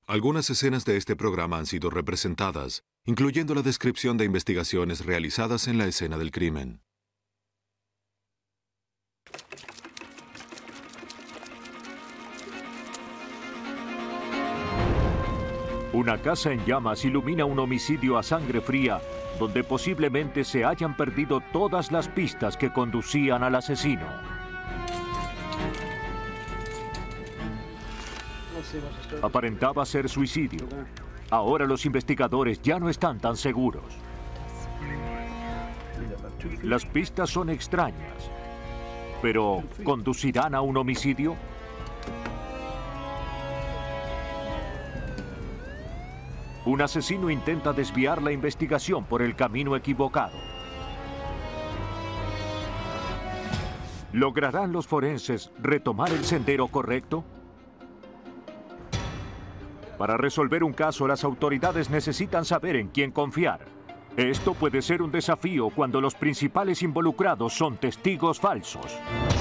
Algunas escenas de este programa han sido representadas, incluyendo la descripción de investigaciones realizadas en la escena del crimen. Una casa en llamas ilumina un homicidio a sangre fría, donde posiblemente se hayan perdido todas las pistas que conducían al asesino. Aparentaba ser suicidio. Ahora los investigadores ya no están tan seguros. Las pistas son extrañas, pero ¿conducirán a un homicidio? Un asesino intenta desviar la investigación por el camino equivocado. ¿Lograrán los forenses retomar el sendero correcto? Para resolver un caso, las autoridades necesitan saber en quién confiar. Esto puede ser un desafío cuando los principales involucrados son testigos falsos.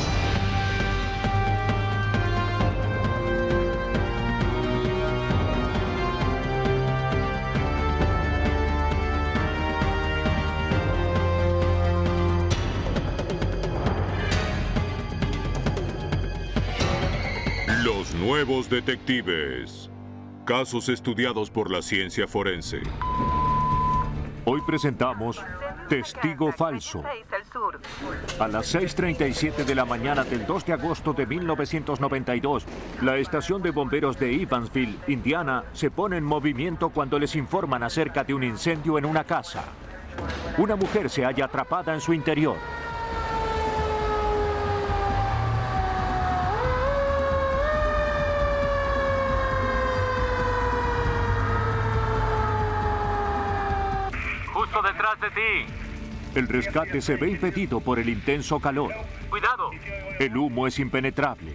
Los nuevos detectives. Casos estudiados por la ciencia forense. Hoy presentamos Testigo Falso. A las 6:37 de la mañana del 2 de agosto de 1992, la estación de bomberos de Evansville, Indiana, se pone en movimiento cuando les informan acerca de un incendio en una casa. Una mujer se halla atrapada en su interior. Justo detrás de ti. El rescate se ve impedido por el intenso calor. ¡Cuidado! El humo es impenetrable.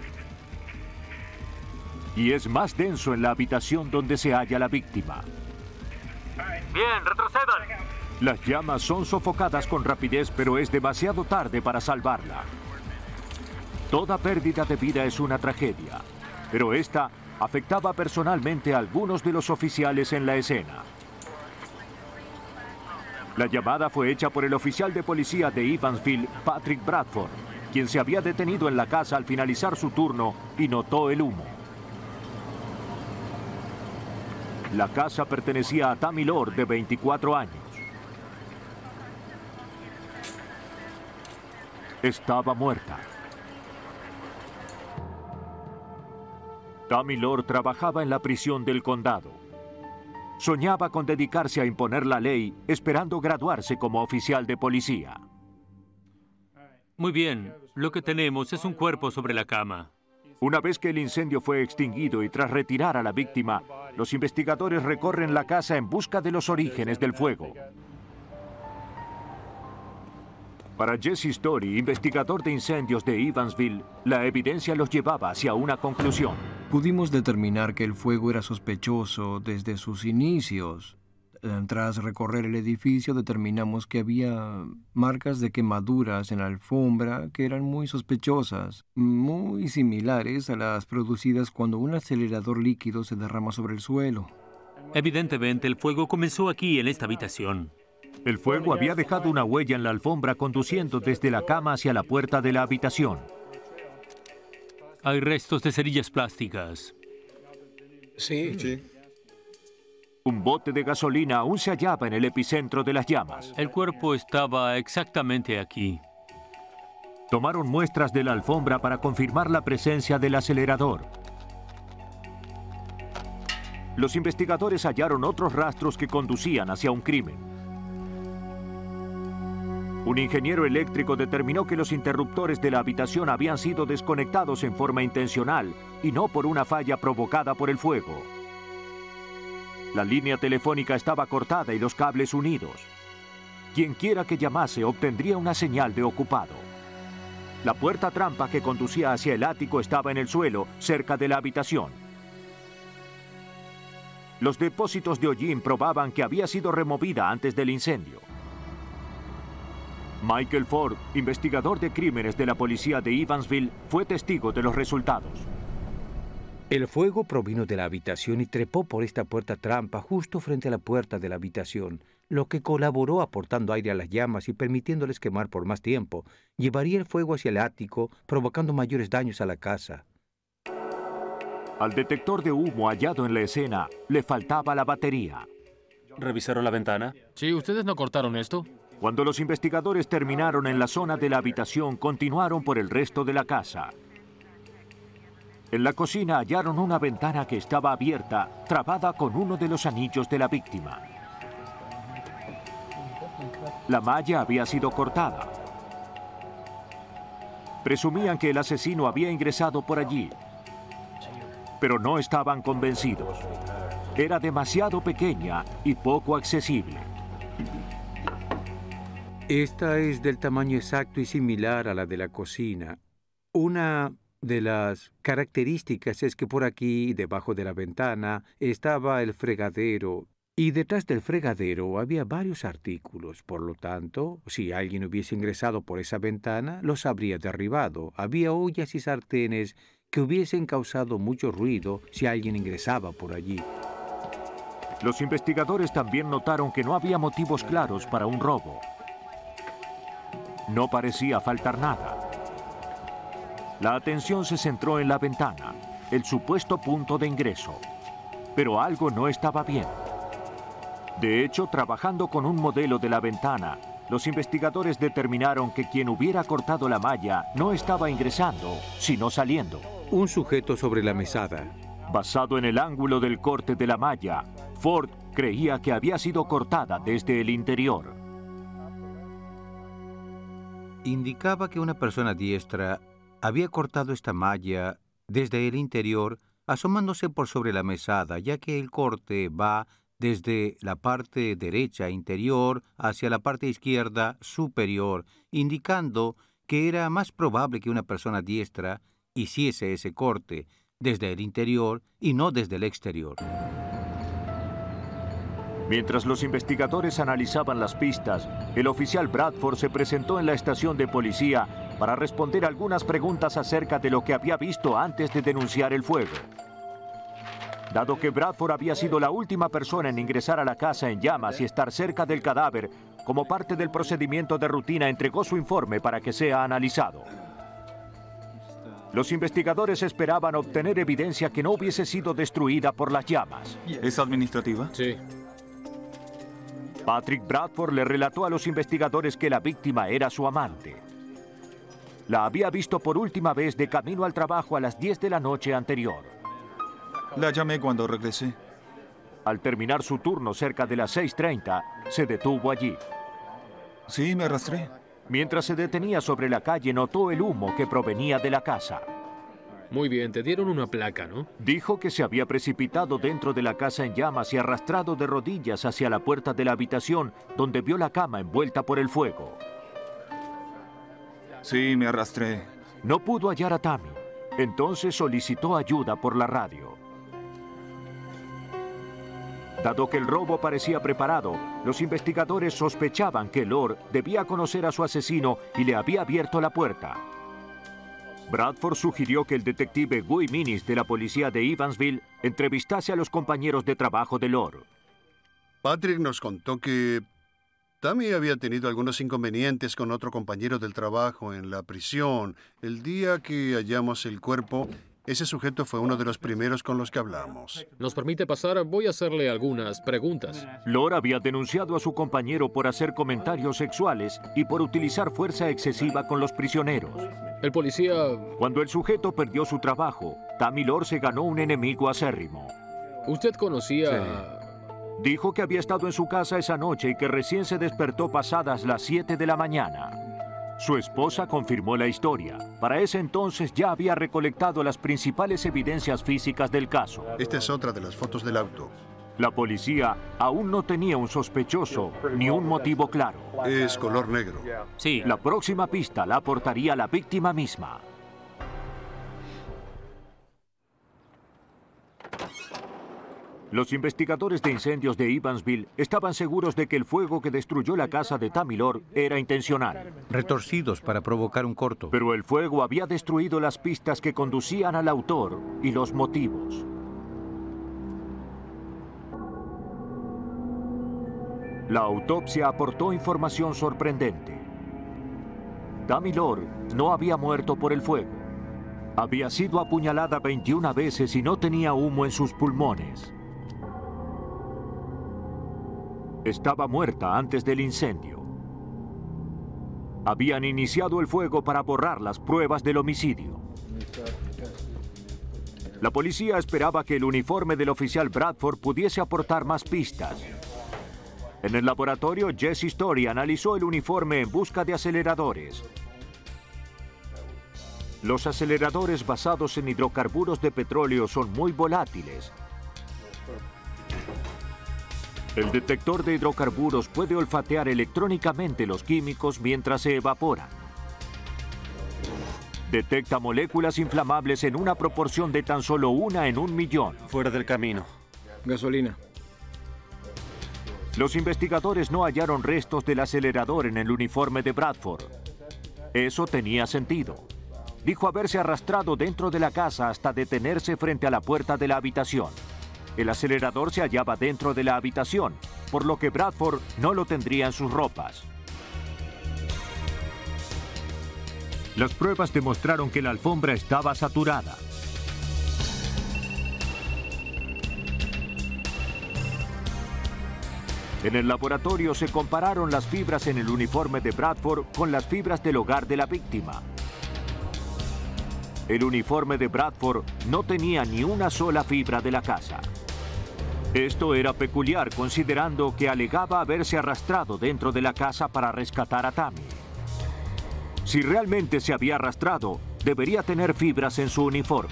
Y es más denso en la habitación donde se halla la víctima. Bien, retrocedan. Las llamas son sofocadas con rapidez, pero es demasiado tarde para salvarla. Toda pérdida de vida es una tragedia, pero esta afectaba personalmente a algunos de los oficiales en la escena. La llamada fue hecha por el oficial de policía de Evansville, Patrick Bradford, quien se había detenido en la casa al finalizar su turno y notó el humo. La casa pertenecía a Tammy Lord, de 24 años. Estaba muerta. Tammy Lord trabajaba en la prisión del condado. Soñaba con dedicarse a imponer la ley, esperando graduarse como oficial de policía. Muy bien, lo que tenemos es un cuerpo sobre la cama. Una vez que el incendio fue extinguido y tras retirar a la víctima, los investigadores recorren la casa en busca de los orígenes del fuego. Para Jesse Story, investigador de incendios de Evansville, la evidencia los llevaba hacia una conclusión. Pudimos determinar que el fuego era sospechoso desde sus inicios. Tras recorrer el edificio, determinamos que había marcas de quemaduras en la alfombra que eran muy sospechosas, muy similares a las producidas cuando un acelerador líquido se derrama sobre el suelo. Evidentemente, el fuego comenzó aquí, en esta habitación. El fuego había dejado una huella en la alfombra conduciendo desde la cama hacia la puerta de la habitación. Hay restos de cerillas plásticas. Sí. Un bote de gasolina aún se hallaba en el epicentro de las llamas. El cuerpo estaba exactamente aquí. Tomaron muestras de la alfombra para confirmar la presencia del acelerador. Los investigadores hallaron otros rastros que conducían hacia un crimen. Un ingeniero eléctrico determinó que los interruptores de la habitación habían sido desconectados en forma intencional y no por una falla provocada por el fuego. La línea telefónica estaba cortada y los cables unidos. Quienquiera que llamase obtendría una señal de ocupado. La puerta trampa que conducía hacia el ático estaba en el suelo, cerca de la habitación. Los depósitos de hollín probaban que había sido removida antes del incendio. Michael Ford, investigador de crímenes de la policía de Evansville, fue testigo de los resultados. El fuego provino de la habitación y trepó por esta puerta trampa justo frente a la puerta de la habitación, lo que colaboró aportando aire a las llamas y permitiéndoles quemar por más tiempo. Llevaría el fuego hacia el ático, provocando mayores daños a la casa. Al detector de humo hallado en la escena le faltaba la batería. ¿Revisaron la ventana? Sí, ¿ustedes no cortaron esto? Cuando los investigadores terminaron en la zona de la habitación, continuaron por el resto de la casa. En la cocina hallaron una ventana que estaba abierta, trabada con uno de los anillos de la víctima. La malla había sido cortada. Presumían que el asesino había ingresado por allí, pero no estaban convencidos. Era demasiado pequeña y poco accesible. Esta es del tamaño exacto y similar a la de la cocina. Una de las características es que por aquí, debajo de la ventana, estaba el fregadero. Y detrás del fregadero había varios artículos. Por lo tanto, si alguien hubiese ingresado por esa ventana, los habría derribado. Había ollas y sartenes que hubiesen causado mucho ruido si alguien ingresaba por allí. Los investigadores también notaron que no había motivos claros para un robo. No parecía faltar nada. La atención se centró en la ventana, el supuesto punto de ingreso. Pero algo no estaba bien. De hecho, trabajando con un modelo de la ventana, los investigadores determinaron que quien hubiera cortado la malla no estaba ingresando, sino saliendo. Un sujeto sobre la mesada. Basado en el ángulo del corte de la malla, Ford creía que había sido cortada desde el interior. Indicaba que una persona diestra había cortado esta malla desde el interior, asomándose por sobre la mesada, ya que el corte va desde la parte derecha interior hacia la parte izquierda superior, indicando que era más probable que una persona diestra hiciese ese corte desde el interior y no desde el exterior. Mientras los investigadores analizaban las pistas, el oficial Bradford se presentó en la estación de policía para responder algunas preguntas acerca de lo que había visto antes de denunciar el fuego. Dado que Bradford había sido la última persona en ingresar a la casa en llamas y estar cerca del cadáver, como parte del procedimiento de rutina entregó su informe para que sea analizado. Los investigadores esperaban obtener evidencia que no hubiese sido destruida por las llamas. ¿Es administrativa? Sí. Patrick Bradford le relató a los investigadores que la víctima era su amante. La había visto por última vez de camino al trabajo a las 10 de la noche anterior. La llamé cuando regresé. Al terminar su turno cerca de las 6:30, se detuvo allí. Sí, me arrastré. Mientras se detenía sobre la calle, notó el humo que provenía de la casa. Muy bien, te dieron una placa, ¿no? Dijo que se había precipitado dentro de la casa en llamas y arrastrado de rodillas hacia la puerta de la habitación, donde vio la cama envuelta por el fuego. Sí, me arrastré. No pudo hallar a Tammy. Entonces solicitó ayuda por la radio. Dado que el robo parecía preparado, los investigadores sospechaban que Lord debía conocer a su asesino y le había abierto la puerta. Bradford sugirió que el detective Guy Minnis de la policía de Evansville entrevistase a los compañeros de trabajo de Lord. Patrick nos contó que Tammy había tenido algunos inconvenientes con otro compañero del trabajo en la prisión. El día que hallamos el cuerpo, ese sujeto fue uno de los primeros con los que hablamos. ¿Nos permite pasar? Voy a hacerle algunas preguntas. Lord había denunciado a su compañero por hacer comentarios sexuales y por utilizar fuerza excesiva con los prisioneros. El policía... Cuando el sujeto perdió su trabajo, Tammy Lord se ganó un enemigo acérrimo. ¿Usted conocía...? Sí. Dijo que había estado en su casa esa noche y que recién se despertó pasadas las 7 de la mañana. Su esposa confirmó la historia. Para ese entonces ya había recolectado las principales evidencias físicas del caso. Esta es otra de las fotos del auto. La policía aún no tenía un sospechoso ni un motivo claro. Es color negro. Sí. La próxima pista la aportaría la víctima misma. Los investigadores de incendios de Evansville estaban seguros de que el fuego que destruyó la casa de Tammy Lord era intencional. Retorcidos para provocar un corto. Pero el fuego había destruido las pistas que conducían al autor y los motivos. La autopsia aportó información sorprendente. Tammy Lord no había muerto por el fuego. Había sido apuñalada 21 veces y no tenía humo en sus pulmones. Estaba muerta antes del incendio. Habían iniciado el fuego para borrar las pruebas del homicidio. La policía esperaba que el uniforme del oficial Bradford pudiese aportar más pistas. En el laboratorio, Jesse Story analizó el uniforme en busca de aceleradores. Los aceleradores basados en hidrocarburos de petróleo son muy volátiles. El detector de hidrocarburos puede olfatear electrónicamente los químicos mientras se evaporan. Detecta moléculas inflamables en una proporción de tan solo 1 en 1.000.000. Fuera del camino. Gasolina. Los investigadores no hallaron restos del acelerador en el uniforme de Bradford. Eso tenía sentido. Dijo haberse arrastrado dentro de la casa hasta detenerse frente a la puerta de la habitación. El acelerador se hallaba dentro de la habitación, por lo que Bradford no lo tendría en sus ropas. Las pruebas demostraron que la alfombra estaba saturada. En el laboratorio se compararon las fibras en el uniforme de Bradford con las fibras del hogar de la víctima. El uniforme de Bradford no tenía ni una sola fibra de la casa. Esto era peculiar considerando que alegaba haberse arrastrado dentro de la casa para rescatar a Tammy. Si realmente se había arrastrado, debería tener fibras en su uniforme.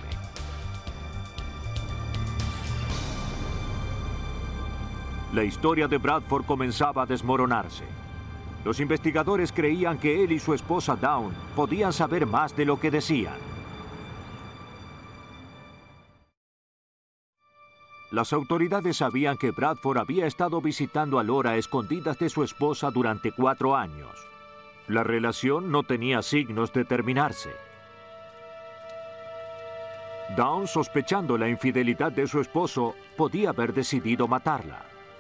La historia de Bradford comenzaba a desmoronarse. Los investigadores creían que él y su esposa Dawn podían saber más de lo que decían. Las autoridades sabían que Bradford había estado visitando a Laura a escondidas de su esposa durante 4 años. La relación no tenía signos de terminarse. Dawn, sospechando la infidelidad de su esposo, podía haber decidido matarla.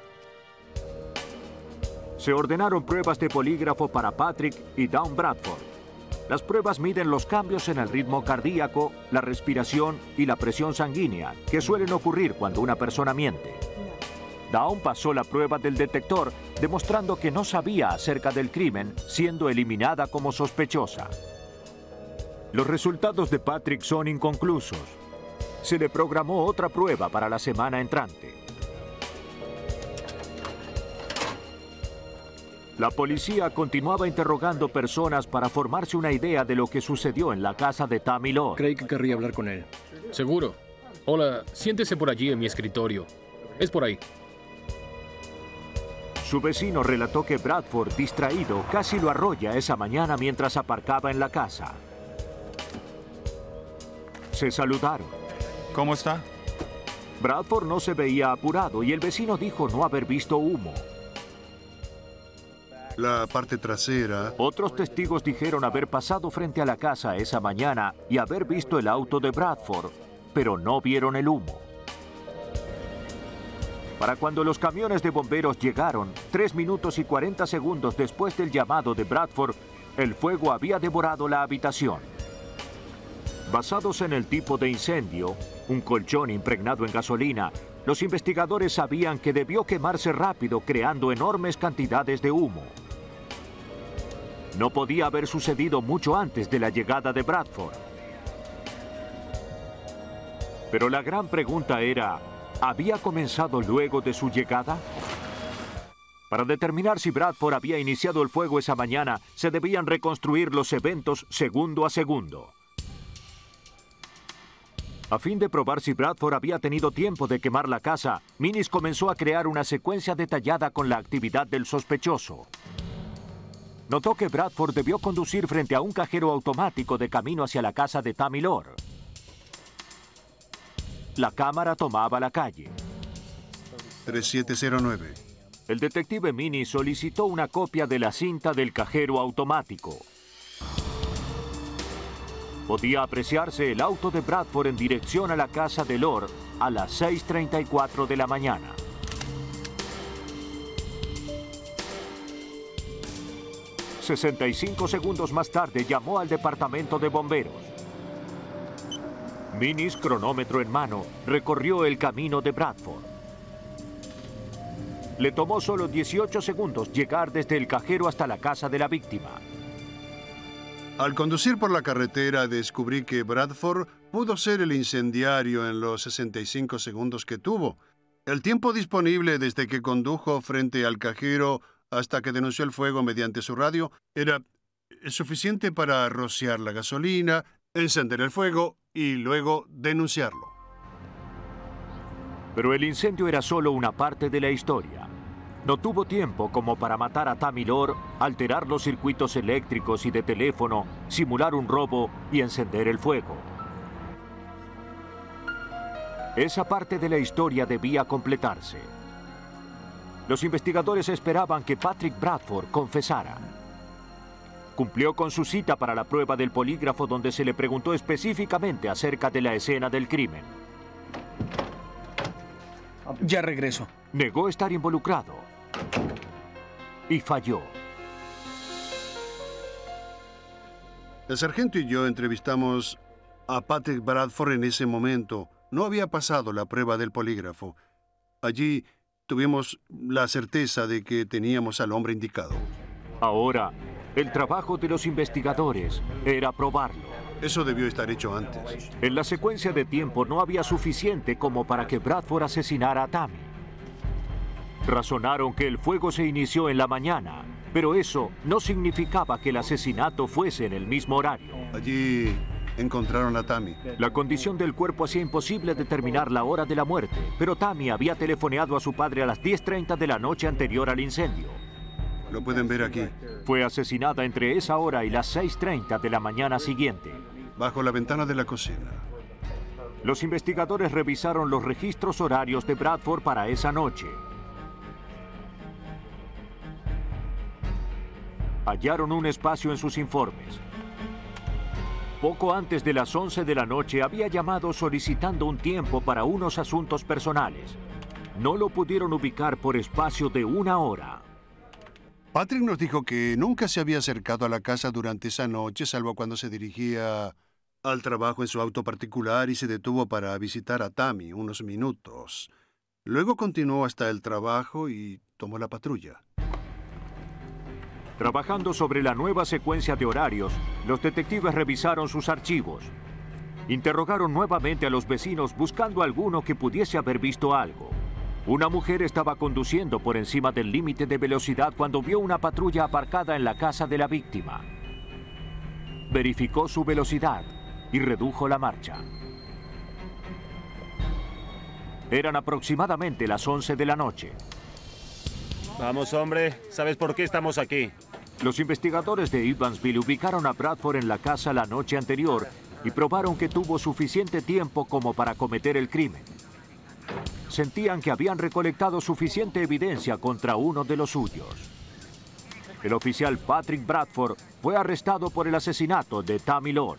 Se ordenaron pruebas de polígrafo para Patrick y Dawn Bradford. Las pruebas miden los cambios en el ritmo cardíaco, la respiración y la presión sanguínea, que suelen ocurrir cuando una persona miente. Dawn pasó la prueba del detector, demostrando que no sabía acerca del crimen, siendo eliminada como sospechosa. Los resultados de Patrick son inconclusos. Se le programó otra prueba para la semana entrante. La policía continuaba interrogando personas para formarse una idea de lo que sucedió en la casa de Tammy Lord. Creí que querría hablar con él. Seguro. Hola, siéntese por allí en mi escritorio. Es por ahí. Su vecino relató que Bradford, distraído, casi lo arrolla esa mañana mientras aparcaba en la casa. Se saludaron. ¿Cómo está? Bradford no se veía apurado y el vecino dijo no haber visto humo. La parte trasera. Otros testigos dijeron haber pasado frente a la casa esa mañana y haber visto el auto de Bradford, pero no vieron el humo. Para cuando los camiones de bomberos llegaron, 3 minutos y 40 segundos después del llamado de Bradford, el fuego había devorado la habitación. Basados en el tipo de incendio, un colchón impregnado en gasolina, los investigadores sabían que debió quemarse rápido, creando enormes cantidades de humo. No podía haber sucedido mucho antes de la llegada de Bradford. Pero la gran pregunta era, ¿había comenzado luego de su llegada? Para determinar si Bradford había iniciado el fuego esa mañana, se debían reconstruir los eventos segundo a segundo. A fin de probar si Bradford había tenido tiempo de quemar la casa, Minnis comenzó a crear una secuencia detallada con la actividad del sospechoso. Notó que Bradford debió conducir frente a un cajero automático de camino hacia la casa de Tammy Lord. La cámara tomaba la calle. 3709. El detective Mini solicitó una copia de la cinta del cajero automático. Podía apreciarse el auto de Bradford en dirección a la casa de Lord a las 6:34 de la mañana. «65 segundos más tarde llamó al departamento de bomberos. Minis, cronómetro en mano, recorrió el camino de Bradford. Le tomó solo 18 segundos llegar desde el cajero hasta la casa de la víctima. Al conducir por la carretera descubrí que Bradford pudo ser el incendiario en los 65 segundos que tuvo. El tiempo disponible desde que condujo frente al cajero hasta que denunció el fuego mediante su radio era suficiente para rociar la gasolina, encender el fuego y luego denunciarlo. Pero el incendio era solo una parte de la historia. No tuvo tiempo como para matar a Tammy Lord, alterar los circuitos eléctricos y de teléfono, simular un robo y encender el fuego. Esa parte de la historia debía completarse. Los investigadores esperaban que Patrick Bradford confesara. Cumplió con su cita para la prueba del polígrafo donde se le preguntó específicamente acerca de la escena del crimen. Ya regreso. Negó estar involucrado. Y falló. El sargento y yo entrevistamos a Patrick Bradford en ese momento. No había pasado la prueba del polígrafo. Allí tuvimos la certeza de que teníamos al hombre indicado. Ahora, el trabajo de los investigadores era probarlo. Eso debió estar hecho antes. En la secuencia de tiempo no había suficiente como para que Bradford asesinara a Tammy. Razonaron que el fuego se inició en la mañana, pero eso no significaba que el asesinato fuese en el mismo horario. Allí encontraron a Tammy. La condición del cuerpo hacía imposible determinar la hora de la muerte, pero Tammy había telefoneado a su padre a las 10:30 de la noche anterior al incendio. Lo pueden ver aquí. Fue asesinada entre esa hora y las 6:30 de la mañana siguiente. Bajo la ventana de la cocina. Los investigadores revisaron los registros horarios de Bradford para esa noche. Hallaron un espacio en sus informes. Poco antes de las 11 de la noche había llamado solicitando un tiempo para unos asuntos personales. No lo pudieron ubicar por espacio de 1 hora. Patrick nos dijo que nunca se había acercado a la casa durante esa noche, salvo cuando se dirigía al trabajo en su auto particular y se detuvo para visitar a Tammy unos minutos. Luego continuó hasta el trabajo y tomó la patrulla. Trabajando sobre la nueva secuencia de horarios, los detectives revisaron sus archivos. Interrogaron nuevamente a los vecinos buscando a alguno que pudiese haber visto algo. Una mujer estaba conduciendo por encima del límite de velocidad cuando vio una patrulla aparcada en la casa de la víctima. Verificó su velocidad y redujo la marcha. Eran aproximadamente las 11 de la noche. Vamos, hombre. ¿Sabes por qué estamos aquí? Los investigadores de Evansville ubicaron a Bradford en la casa la noche anterior y probaron que tuvo suficiente tiempo como para cometer el crimen. Sentían que habían recolectado suficiente evidencia contra uno de los suyos. El oficial Patrick Bradford fue arrestado por el asesinato de Tammy Lord.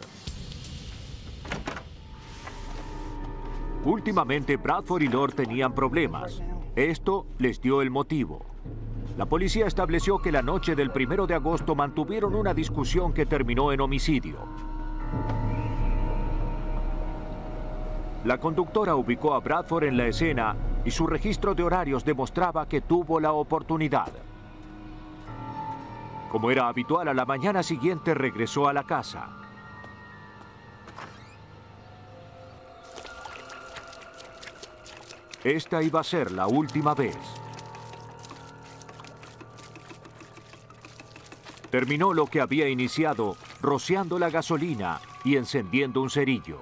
Últimamente, Bradford y Lord tenían problemas. Esto les dio el motivo. La policía estableció que la noche del 1 de agosto mantuvieron una discusión que terminó en homicidio. La conductora ubicó a Bradford en la escena y su registro de horarios demostraba que tuvo la oportunidad. Como era habitual, a la mañana siguiente regresó a la casa. Esta iba a ser la última vez. Terminó lo que había iniciado, rociando la gasolina y encendiendo un cerillo.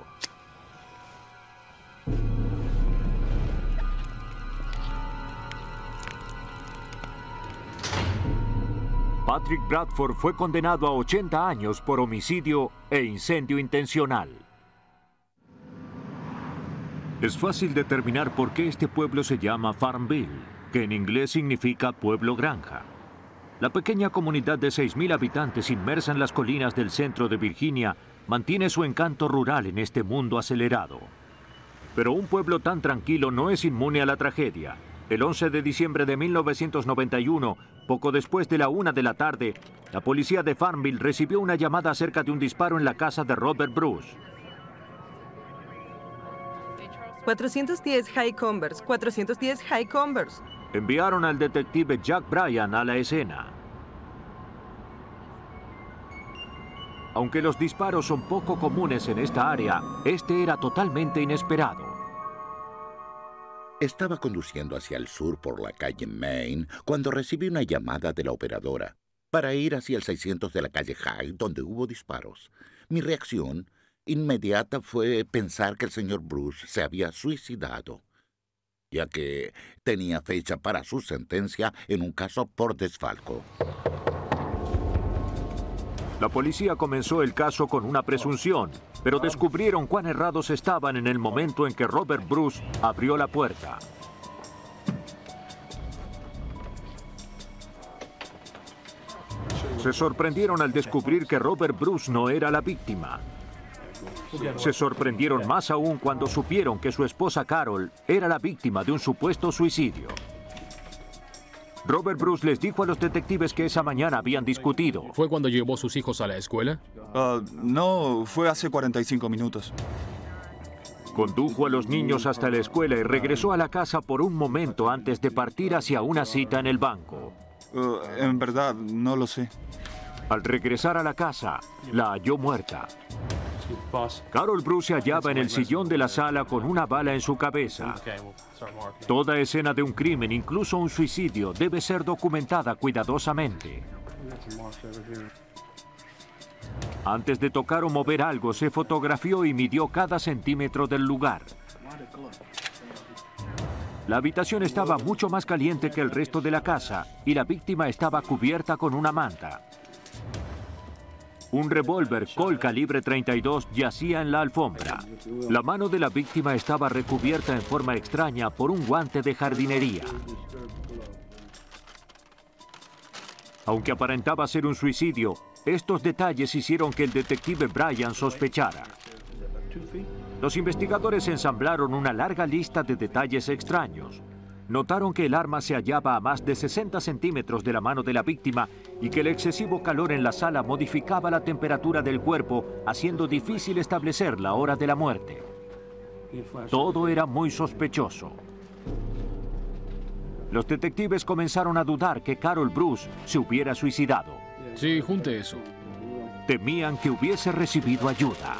Patrick Bradford fue condenado a 80 años por homicidio e incendio intencional. Es fácil determinar por qué este pueblo se llama Farmville, que en inglés significa pueblo granja. La pequeña comunidad de 6.000 habitantes inmersa en las colinas del centro de Virginia mantiene su encanto rural en este mundo acelerado. Pero un pueblo tan tranquilo no es inmune a la tragedia. El 11 de diciembre de 1991, poco después de la 1 de la tarde, la policía de Farmville recibió una llamada acerca de un disparo en la casa de Robert Bruce. 410 High Converse, 410 High Converse. Enviaron al detective Jack Bryan a la escena. Aunque los disparos son poco comunes en esta área, este era totalmente inesperado. Estaba conduciendo hacia el sur por la calle Main cuando recibí una llamada de la operadora para ir hacia el 600 de la calle Hyde, donde hubo disparos. Mi reacción inmediata fue pensar que el señor Bruce se había suicidado, ya que tenía fecha para su sentencia en un caso por desfalco. La policía comenzó el caso con una presunción, pero descubrieron cuán errados estaban en el momento en que Robert Bruce abrió la puerta. Se sorprendieron al descubrir que Robert Bruce no era la víctima. Se sorprendieron más aún cuando supieron que su esposa Carol era la víctima de un supuesto suicidio. Robert Bruce les dijo a los detectives que esa mañana habían discutido. ¿Fue cuando llevó a sus hijos a la escuela? No, fue hace 45 minutos. Condujo a los niños hasta la escuela y regresó a la casa por un momento antes de partir hacia una cita en el banco. En verdad, no lo sé. Al regresar a la casa, la halló muerta. Carol Bruce se hallaba en el sillón de la sala con una bala en su cabeza. Toda escena de un crimen, incluso un suicidio, debe ser documentada cuidadosamente. Antes de tocar o mover algo, se fotografió y midió cada centímetro del lugar. La habitación estaba mucho más caliente que el resto de la casa y la víctima estaba cubierta con una manta. Un revólver Colt calibre 32 yacía en la alfombra. La mano de la víctima estaba recubierta en forma extraña por un guante de jardinería. Aunque aparentaba ser un suicidio, estos detalles hicieron que el detective Bryan sospechara. Los investigadores ensamblaron una larga lista de detalles extraños. Notaron que el arma se hallaba a más de 60 centímetros de la mano de la víctima y que el excesivo calor en la sala modificaba la temperatura del cuerpo, haciendo difícil establecer la hora de la muerte. Todo era muy sospechoso. Los detectives comenzaron a dudar que Carol Bruce se hubiera suicidado. Sí, junte eso. Temían que hubiese recibido ayuda.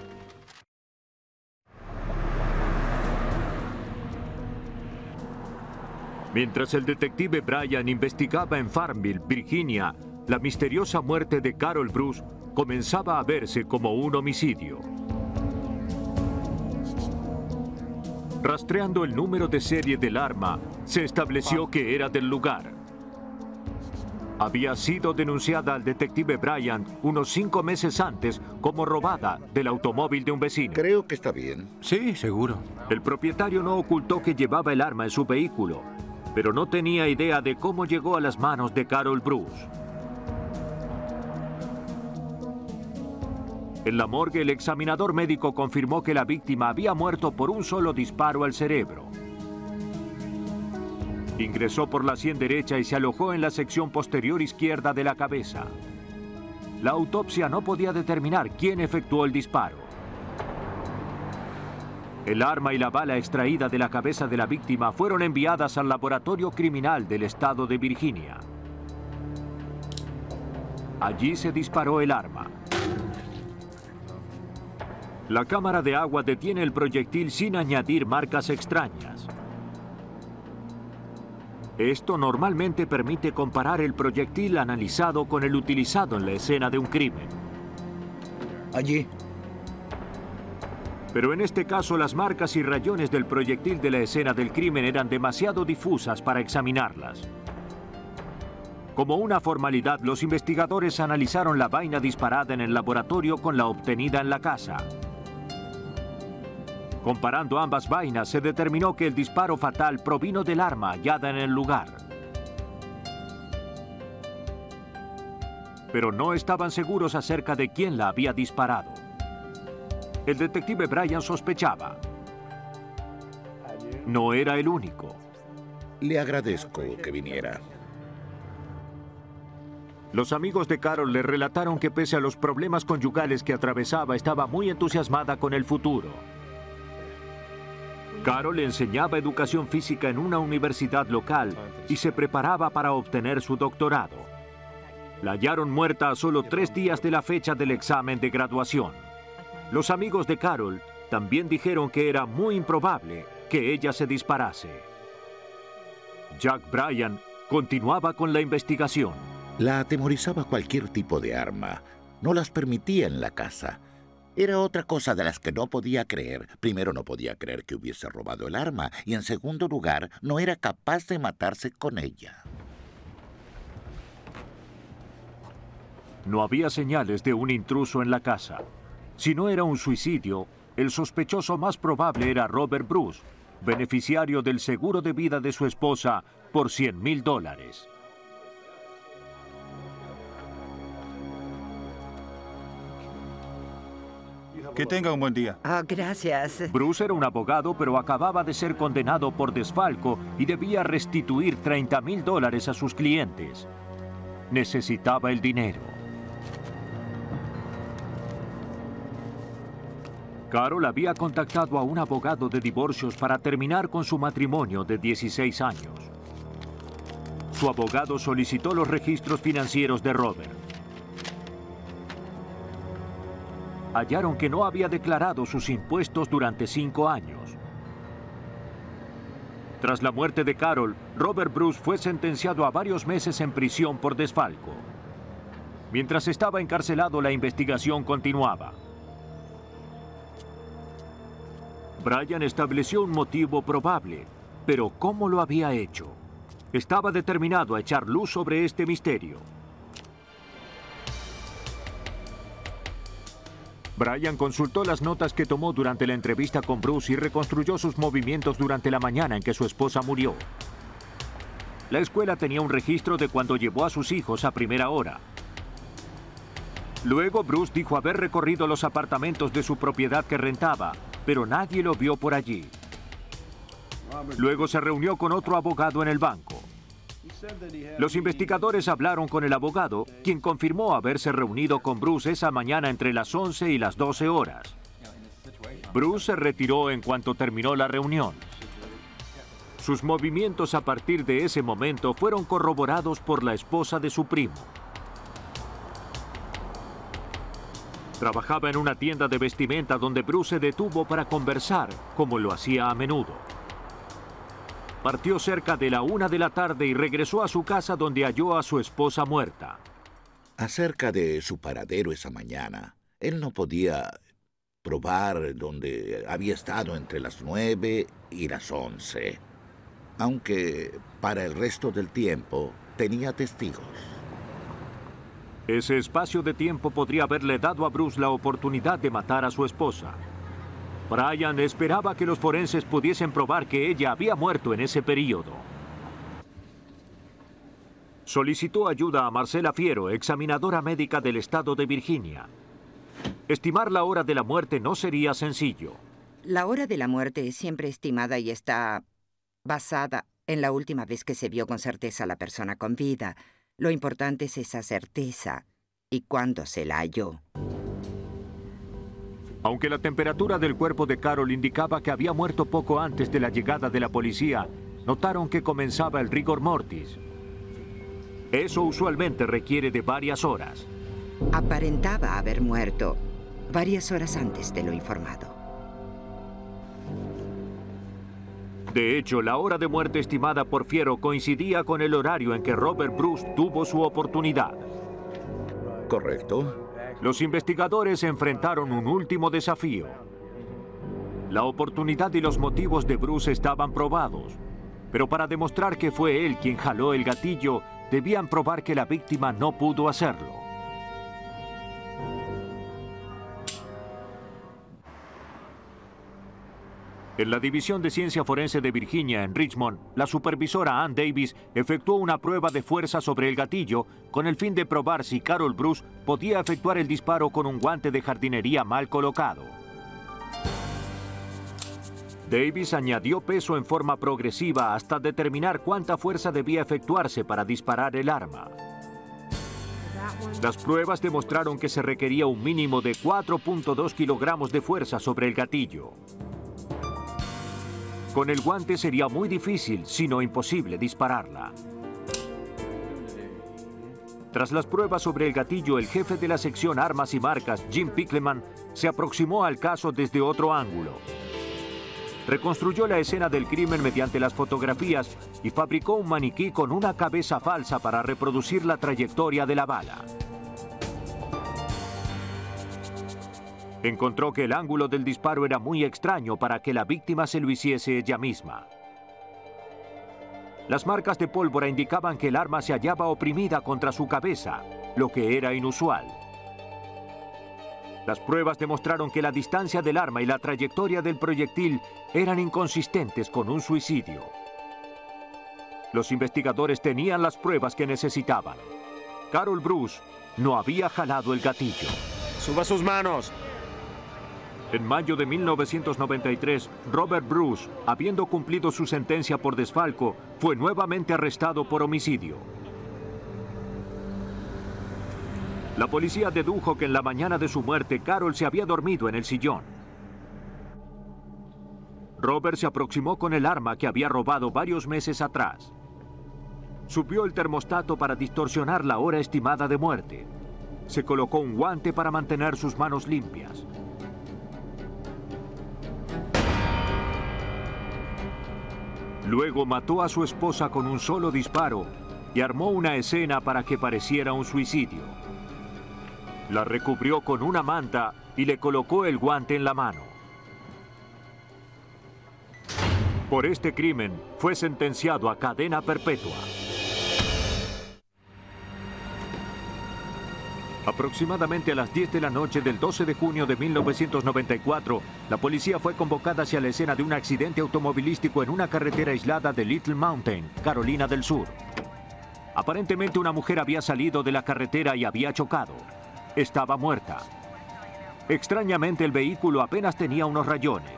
Mientras el detective Bryan investigaba en Farmville, Virginia, la misteriosa muerte de Carol Bruce comenzaba a verse como un homicidio. Rastreando el número de serie del arma, se estableció que era del lugar. Había sido denunciada al detective Bryan unos 5 meses antes como robada del automóvil de un vecino. Creo que está bien. Sí, seguro. El propietario no ocultó que llevaba el arma en su vehículo, pero no tenía idea de cómo llegó a las manos de Carol Bruce. En la morgue, el examinador médico confirmó que la víctima había muerto por un solo disparo al cerebro. Ingresó por la sien derecha y se alojó en la sección posterior izquierda de la cabeza. La autopsia no podía determinar quién efectuó el disparo. El arma y la bala extraída de la cabeza de la víctima fueron enviadas al laboratorio criminal del estado de Virginia. Allí se disparó el arma. La cámara de agua detiene el proyectil sin añadir marcas extrañas. Esto normalmente permite comparar el proyectil analizado con el utilizado en la escena de un crimen. Allí. Pero en este caso las marcas y rayones del proyectil de la escena del crimen eran demasiado difusas para examinarlas. Como una formalidad, los investigadores analizaron la vaina disparada en el laboratorio con la obtenida en la casa. Comparando ambas vainas, se determinó que el disparo fatal provino del arma hallada en el lugar. Pero no estaban seguros acerca de quién la había disparado. El detective Bryan sospechaba. No era el único. Le agradezco que viniera. Los amigos de Carol le relataron que pese a los problemas conyugales que atravesaba, estaba muy entusiasmada con el futuro. Carol enseñaba educación física en una universidad local y se preparaba para obtener su doctorado. La hallaron muerta a solo 3 días de la fecha del examen de graduación. Los amigos de Carol también dijeron que era muy improbable que ella se disparase. Jack Bryan continuaba con la investigación. La atemorizaba cualquier tipo de arma. No las permitía en la casa. Era otra cosa de las que no podía creer. Primero, no podía creer que hubiese robado el arma. Y en segundo lugar, no era capaz de matarse con ella. No había señales de un intruso en la casa. Si no era un suicidio, el sospechoso más probable era Robert Bruce, beneficiario del seguro de vida de su esposa por $100,000. Que tenga un buen día. Gracias. Bruce era un abogado, pero acababa de ser condenado por desfalco y debía restituir $30,000 a sus clientes. Necesitaba el dinero. Carol había contactado a un abogado de divorcios para terminar con su matrimonio de 16 años. Su abogado solicitó los registros financieros de Robert. Hallaron que no había declarado sus impuestos durante 5 años. Tras la muerte de Carol, Robert Bruce fue sentenciado a varios meses en prisión por desfalco. Mientras estaba encarcelado, la investigación continuaba. Bryan estableció un motivo probable, pero ¿cómo lo había hecho? Estaba determinado a echar luz sobre este misterio. Bryan consultó las notas que tomó durante la entrevista con Bruce y reconstruyó sus movimientos durante la mañana en que su esposa murió. La escuela tenía un registro de cuando llevó a sus hijos a primera hora. Luego Bruce dijo haber recorrido los apartamentos de su propiedad que rentaba, pero nadie lo vio por allí. Luego se reunió con otro abogado en el banco. Los investigadores hablaron con el abogado, quien confirmó haberse reunido con Bruce esa mañana entre las 11 y las 12 horas. Bruce se retiró en cuanto terminó la reunión. Sus movimientos a partir de ese momento fueron corroborados por la esposa de su primo. Trabajaba en una tienda de vestimenta donde Bruce se detuvo para conversar, como lo hacía a menudo. Partió cerca de la 1 de la tarde y regresó a su casa donde halló a su esposa muerta. Acerca de su paradero esa mañana, él no podía probar dónde había estado entre las 9 y las 11, aunque para el resto del tiempo tenía testigos. Ese espacio de tiempo podría haberle dado a Bruce la oportunidad de matar a su esposa. Bryan esperaba que los forenses pudiesen probar que ella había muerto en ese período. Solicitó ayuda a Marcela Fiero, examinadora médica del estado de Virginia. Estimar la hora de la muerte no sería sencillo. La hora de la muerte es siempre estimada y está basada en la última vez que se vio con certeza a la persona con vida. Lo importante es esa certeza y cuándo se la halló. Aunque la temperatura del cuerpo de Carol indicaba que había muerto poco antes de la llegada de la policía, notaron que comenzaba el rigor mortis. Eso usualmente requiere de varias horas. Aparentaba haber muerto varias horas antes de lo informado. De hecho, la hora de muerte estimada por Fiero coincidía con el horario en que Robert Bruce tuvo su oportunidad. Correcto. Los investigadores enfrentaron un último desafío. La oportunidad y los motivos de Bruce estaban probados, pero para demostrar que fue él quien jaló el gatillo, debían probar que la víctima no pudo hacerlo. En la División de Ciencia Forense de Virginia, en Richmond, la supervisora Ann Davis efectuó una prueba de fuerza sobre el gatillo con el fin de probar si Carol Bruce podía efectuar el disparo con un guante de jardinería mal colocado. Davis añadió peso en forma progresiva hasta determinar cuánta fuerza debía efectuarse para disparar el arma. Las pruebas demostraron que se requería un mínimo de 4.2 kilogramos de fuerza sobre el gatillo. Con el guante sería muy difícil, si no imposible, dispararla. Tras las pruebas sobre el gatillo, el jefe de la sección Armas y Marcas, Jim Pickleman, se aproximó al caso desde otro ángulo. Reconstruyó la escena del crimen mediante las fotografías y fabricó un maniquí con una cabeza falsa para reproducir la trayectoria de la bala. Encontró que el ángulo del disparo era muy extraño para que la víctima se lo hiciese ella misma. Las marcas de pólvora indicaban que el arma se hallaba oprimida contra su cabeza, lo que era inusual. Las pruebas demostraron que la distancia del arma y la trayectoria del proyectil eran inconsistentes con un suicidio. Los investigadores tenían las pruebas que necesitaban. Carol Bruce no había jalado el gatillo. ¡Suba sus manos! En mayo de 1993, Robert Bruce, habiendo cumplido su sentencia por desfalco, fue nuevamente arrestado por homicidio. La policía dedujo que en la mañana de su muerte, Carol se había dormido en el sillón. Robert se aproximó con el arma que había robado varios meses atrás. Subió el termostato para distorsionar la hora estimada de muerte. Se colocó un guante para mantener sus manos limpias. Luego mató a su esposa con un solo disparo y armó una escena para que pareciera un suicidio. La recubrió con una manta y le colocó el guante en la mano. Por este crimen, fue sentenciado a cadena perpetua. Aproximadamente a las 10 de la noche del 12 de junio de 1994, la policía fue convocada hacia la escena de un accidente automovilístico en una carretera aislada de Little Mountain, Carolina del Sur. Aparentemente una mujer había salido de la carretera y había chocado. Estaba muerta. Extrañamente, el vehículo apenas tenía unos rayones.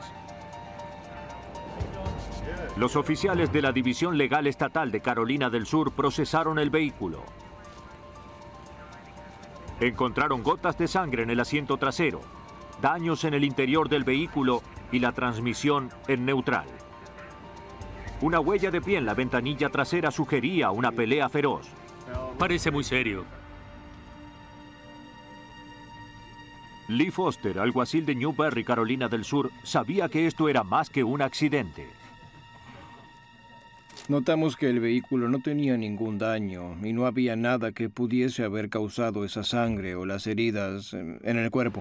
Los oficiales de la División Legal Estatal de Carolina del Sur procesaron el vehículo. Encontraron gotas de sangre en el asiento trasero, daños en el interior del vehículo y la transmisión en neutral. Una huella de pie en la ventanilla trasera sugería una pelea feroz. Parece muy serio. Lee Foster, alguacil de Newberry, Carolina del Sur, sabía que esto era más que un accidente. Notamos que el vehículo no tenía ningún daño y no había nada que pudiese haber causado esa sangre o las heridas en el cuerpo.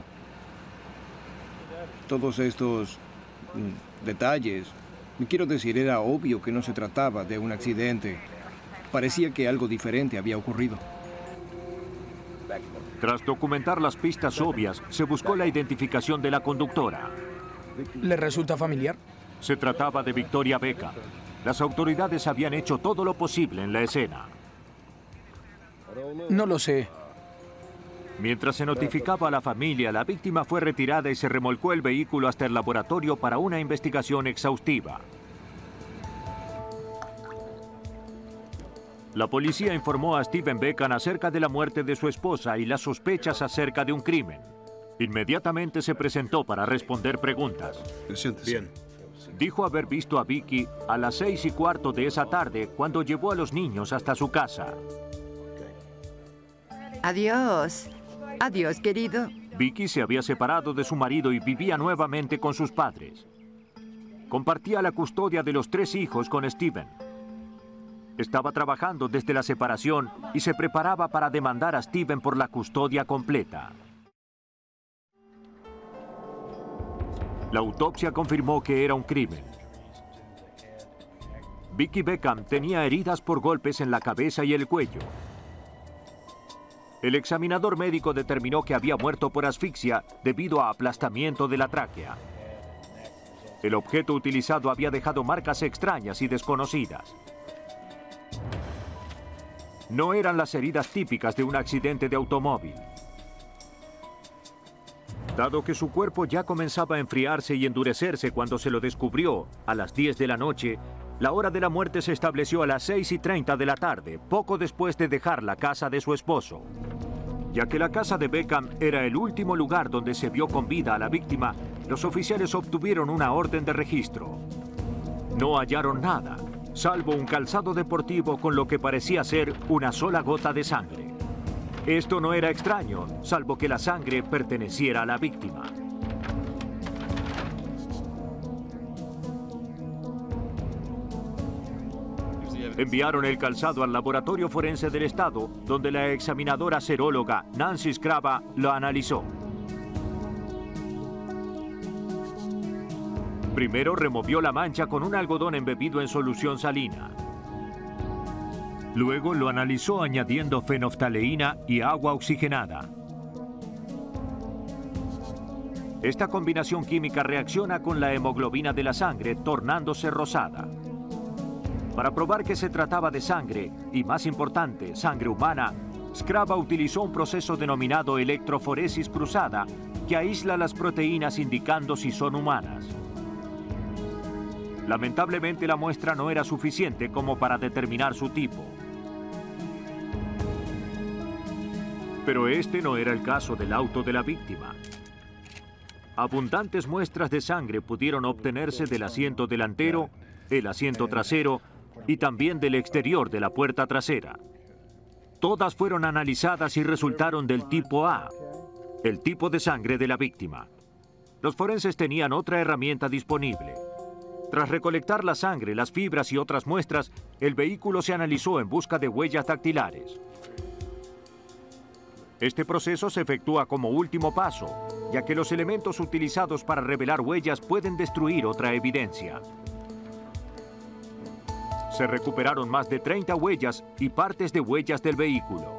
Todos estos detalles, quiero decir, era obvio que no se trataba de un accidente. Parecía que algo diferente había ocurrido. Tras documentar las pistas obvias, se buscó la identificación de la conductora. ¿Le resulta familiar? Se trataba de Victoria Beckham. Las autoridades habían hecho todo lo posible en la escena. No lo sé. Mientras se notificaba a la familia, la víctima fue retirada y se remolcó el vehículo hasta el laboratorio para una investigación exhaustiva. La policía informó a Stephen Beckham acerca de la muerte de su esposa y las sospechas acerca de un crimen. Inmediatamente se presentó para responder preguntas. Bien. Dijo haber visto a Vicky a las 6:15 de esa tarde cuando llevó a los niños hasta su casa. Adiós. Adiós, querido. Vicky se había separado de su marido y vivía nuevamente con sus padres. Compartía la custodia de los 3 hijos con Stephen. Estaba trabajando desde la separación y se preparaba para demandar a Stephen por la custodia completa. La autopsia confirmó que era un crimen. Vicky Beckham tenía heridas por golpes en la cabeza y el cuello. El examinador médico determinó que había muerto por asfixia debido a aplastamiento de la tráquea. El objeto utilizado había dejado marcas extrañas y desconocidas. No eran las heridas típicas de un accidente de automóvil. Dado que su cuerpo ya comenzaba a enfriarse y endurecerse cuando se lo descubrió a las 10 de la noche, la hora de la muerte se estableció a las 6:30 de la tarde, poco después de dejar la casa de su esposo. Ya que la casa de Beckham era el último lugar donde se vio con vida a la víctima, los oficiales obtuvieron una orden de registro. No hallaron nada, salvo un calzado deportivo con lo que parecía ser una sola gota de sangre. Esto no era extraño, salvo que la sangre perteneciera a la víctima. Enviaron el calzado al laboratorio forense del estado, donde la examinadora seróloga Nancy Scraba lo analizó. Primero removió la mancha con un algodón embebido en solución salina. Luego lo analizó añadiendo fenoftaleína y agua oxigenada. Esta combinación química reacciona con la hemoglobina de la sangre, tornándose rosada. Para probar que se trataba de sangre, y más importante, sangre humana, Scraba utilizó un proceso denominado electroforesis cruzada, que aísla las proteínas indicando si son humanas. Lamentablemente, la muestra no era suficiente como para determinar su tipo. Pero este no era el caso del auto de la víctima. Abundantes muestras de sangre pudieron obtenerse del asiento delantero, el asiento trasero y también del exterior de la puerta trasera. Todas fueron analizadas y resultaron del tipo A, el tipo de sangre de la víctima. Los forenses tenían otra herramienta disponible. Tras recolectar la sangre, las fibras y otras muestras, el vehículo se analizó en busca de huellas dactilares. Este proceso se efectúa como último paso, ya que los elementos utilizados para revelar huellas pueden destruir otra evidencia. Se recuperaron más de 30 huellas y partes de huellas del vehículo.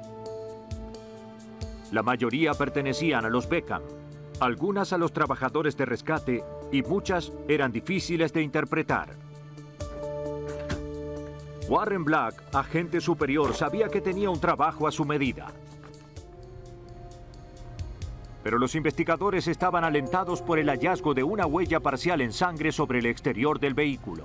La mayoría pertenecían a los Beckham, algunas a los trabajadores de rescate y muchas eran difíciles de interpretar. Warren Black, agente superior, sabía que tenía un trabajo a su medida. Pero los investigadores estaban alentados por el hallazgo de una huella parcial en sangre sobre el exterior del vehículo.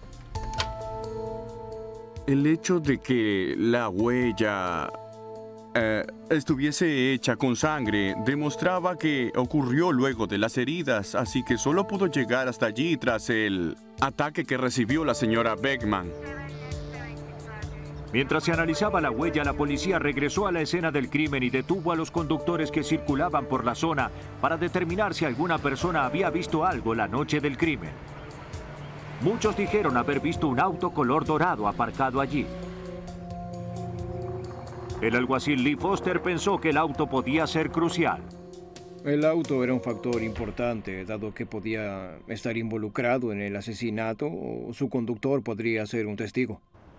El hecho de que la huella estuviese hecha con sangre demostraba que ocurrió luego de las heridas, así que solo pudo llegar hasta allí tras el ataque que recibió la señora Beckman. Mientras se analizaba la huella, la policía regresó a la escena del crimen y detuvo a los conductores que circulaban por la zona para determinar si alguna persona había visto algo la noche del crimen. Muchos dijeron haber visto un auto color dorado aparcado allí. El alguacil Lee Foster pensó que el auto podía ser crucial. El auto era un factor importante, dado que podía estar involucrado en el asesinato o su conductor podría ser un testigo.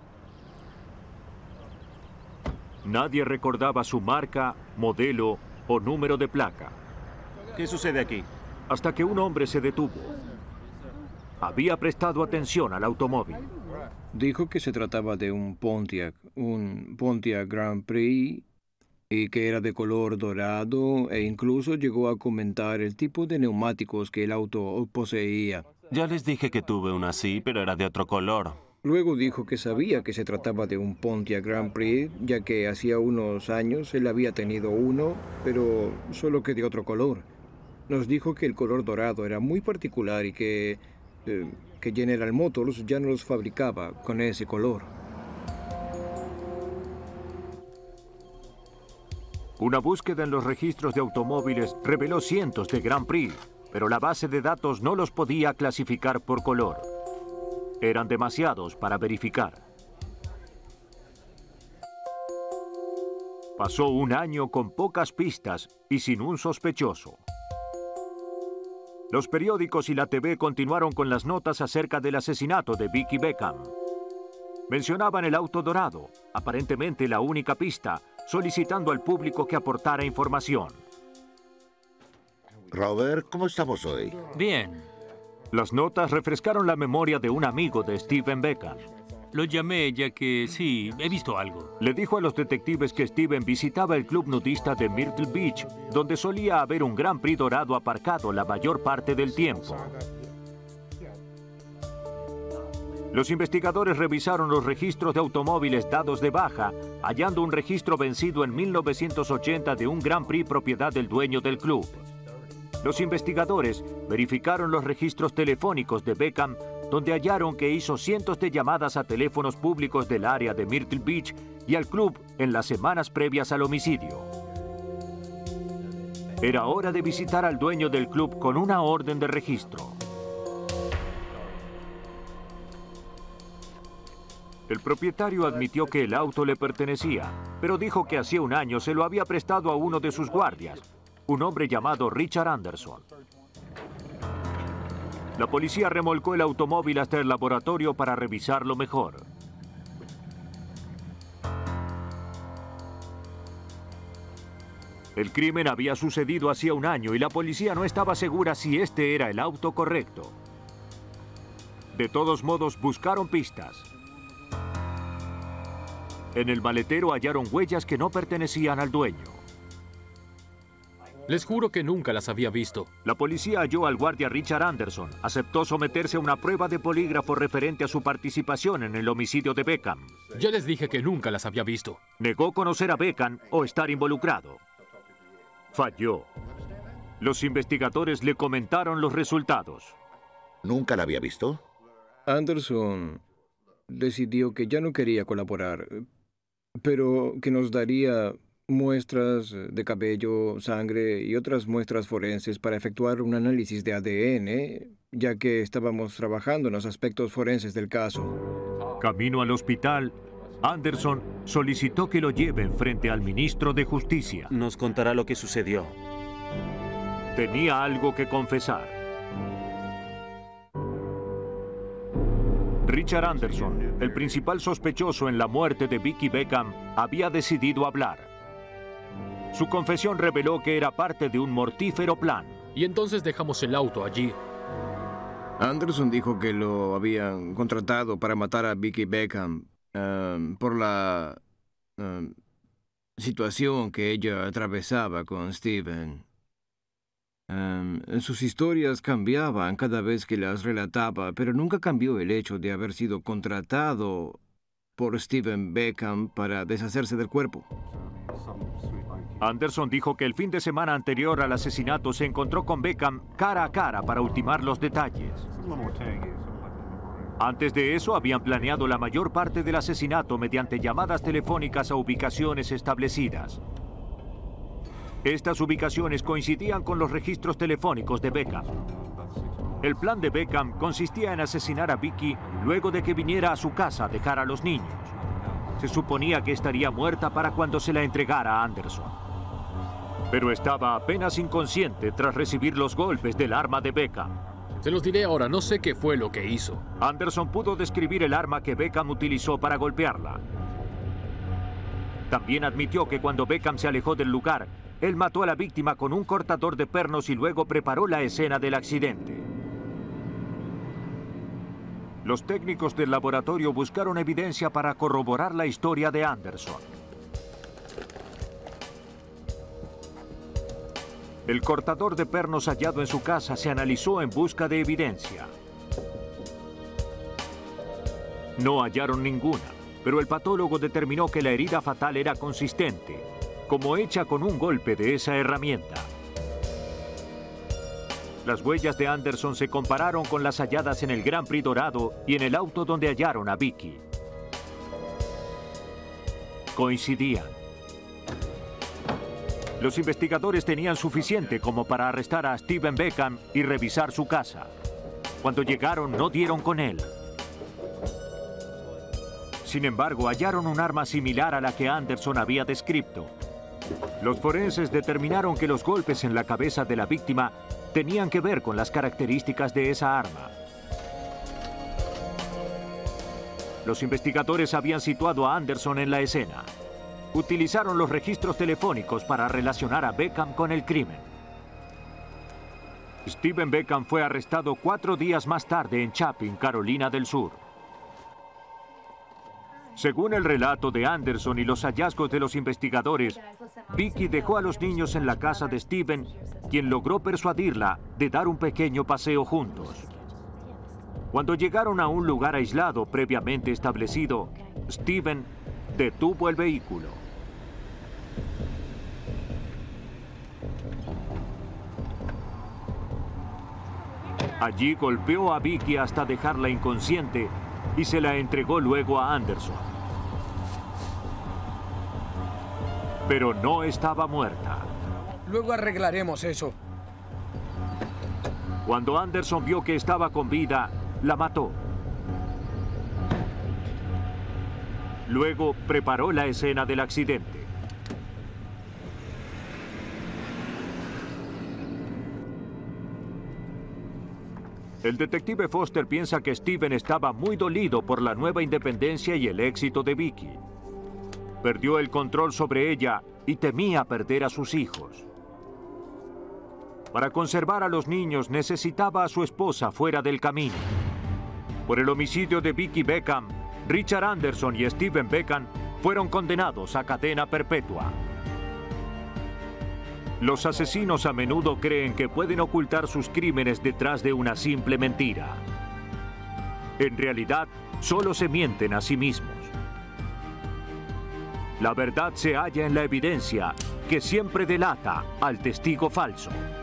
Nadie recordaba su marca, modelo o número de placa. ¿Qué sucede aquí? Hasta que un hombre se detuvo. Había prestado atención al automóvil. Dijo que se trataba de un Pontiac Grand Prix y que era de color dorado e incluso llegó a comentar el tipo de neumáticos que el auto poseía. Ya les dije que tuve uno así, pero era de otro color. Luego dijo que sabía que se trataba de un Pontiac Grand Prix, ya que hacía unos años él había tenido uno, pero solo que de otro color. Nos dijo que el color dorado era muy particular y que General Motors ya no los fabricaba con ese color. Una búsqueda en los registros de automóviles reveló cientos de Grand Prix, pero la base de datos no los podía clasificar por color. Eran demasiados para verificar. Pasó un año con pocas pistas y sin un sospechoso. Los periódicos y la TV continuaron con las notas acerca del asesinato de Vicki Beckham. Mencionaban el auto dorado, aparentemente la única pista, solicitando al público que aportara información. Robert, ¿cómo estamos hoy? Bien. Las notas refrescaron la memoria de un amigo de Steven Beckham. Lo llamé ya que sí, he visto algo. Le dijo a los detectives que Steven visitaba el club nudista de Myrtle Beach, donde solía haber un Grand Prix dorado aparcado la mayor parte del tiempo. Los investigadores revisaron los registros de automóviles dados de baja, hallando un registro vencido en 1980 de un Grand Prix propiedad del dueño del club. Los investigadores verificaron los registros telefónicos de Beckham, donde hallaron que hizo cientos de llamadas a teléfonos públicos del área de Myrtle Beach y al club en las semanas previas al homicidio. Era hora de visitar al dueño del club con una orden de registro. El propietario admitió que el auto le pertenecía, pero dijo que hacía un año se lo había prestado a uno de sus guardias, un hombre llamado Richard Anderson. La policía remolcó el automóvil hasta el laboratorio para revisarlo mejor. El crimen había sucedido hacía un año y la policía no estaba segura si este era el auto correcto. De todos modos, buscaron pistas. En el maletero hallaron huellas que no pertenecían al dueño. Les juro que nunca las había visto. La policía halló al guardia Richard Anderson. Aceptó someterse a una prueba de polígrafo referente a su participación en el homicidio de Beckham. Ya les dije que nunca las había visto. Negó conocer a Beckham o estar involucrado. Falló. Los investigadores le comentaron los resultados. ¿Nunca la había visto? Anderson decidió que ya no quería colaborar, pero que nos daría muestras de cabello, sangre y otras muestras forenses para efectuar un análisis de ADN, ya que estábamos trabajando en los aspectos forenses del caso. Camino al hospital, Anderson solicitó que lo lleven frente al ministro de Justicia. Nos contará lo que sucedió. Tenía algo que confesar. Richard Anderson, el principal sospechoso en la muerte de Vicki Beckham, había decidido hablar. Su confesión reveló que era parte de un mortífero plan. Y entonces dejamos el auto allí. Anderson dijo que lo habían contratado para matar a Vicki Beckham por la situación que ella atravesaba con Steven. Sus historias cambiaban cada vez que las relataba, pero nunca cambió el hecho de haber sido contratado por Steven Beckham para deshacerse del cuerpo. Anderson dijo que el fin de semana anterior al asesinato se encontró con Beckham cara a cara para ultimar los detalles. Antes de eso habían planeado la mayor parte del asesinato mediante llamadas telefónicas a ubicaciones establecidas. Estas ubicaciones coincidían con los registros telefónicos de Beckham. El plan de Beckham consistía en asesinar a Vicki luego de que viniera a su casa a dejar a los niños. Se suponía que estaría muerta para cuando se la entregara a Anderson. Pero estaba apenas inconsciente tras recibir los golpes del arma de Beckham. Se los diré ahora, no sé qué fue lo que hizo. Anderson pudo describir el arma que Beckham utilizó para golpearla. También admitió que cuando Beckham se alejó del lugar, él mató a la víctima con un cortador de pernos y luego preparó la escena del accidente. Los técnicos del laboratorio buscaron evidencia para corroborar la historia de Anderson. El cortador de pernos hallado en su casa se analizó en busca de evidencia. No hallaron ninguna, pero el patólogo determinó que la herida fatal era consistente, como hecha con un golpe de esa herramienta. Las huellas de Anderson se compararon con las halladas en el Grand Prix dorado y en el auto donde hallaron a Vicki. Coincidían. Los investigadores tenían suficiente como para arrestar a Steven Beckham y revisar su casa. Cuando llegaron, no dieron con él. Sin embargo, hallaron un arma similar a la que Anderson había descrito. Los forenses determinaron que los golpes en la cabeza de la víctima tenían que ver con las características de esa arma. Los investigadores habían situado a Anderson en la escena. Utilizaron los registros telefónicos para relacionar a Beckham con el crimen. Stephen Beckham fue arrestado 4 días más tarde en Chapin, Carolina del Sur. Según el relato de Anderson y los hallazgos de los investigadores, Vicky dejó a los niños en la casa de Stephen, quien logró persuadirla de dar un pequeño paseo juntos. Cuando llegaron a un lugar aislado previamente establecido, Stephen detuvo el vehículo. Allí golpeó a Vicky hasta dejarla inconsciente y se la entregó luego a Anderson. Pero no estaba muerta. Luego arreglaremos eso. Cuando Anderson vio que estaba con vida, la mató. Luego preparó la escena del accidente. El detective Foster piensa que Stephen estaba muy dolido por la nueva independencia y el éxito de Vicky. Perdió el control sobre ella y temía perder a sus hijos. Para conservar a los niños necesitaba a su esposa fuera del camino. Por el homicidio de Vicky Beckham, Richard Anderson y Stephen Beckham fueron condenados a cadena perpetua. Los asesinos a menudo creen que pueden ocultar sus crímenes detrás de una simple mentira. En realidad, solo se mienten a sí mismos. La verdad se halla en la evidencia, que siempre delata al testigo falso.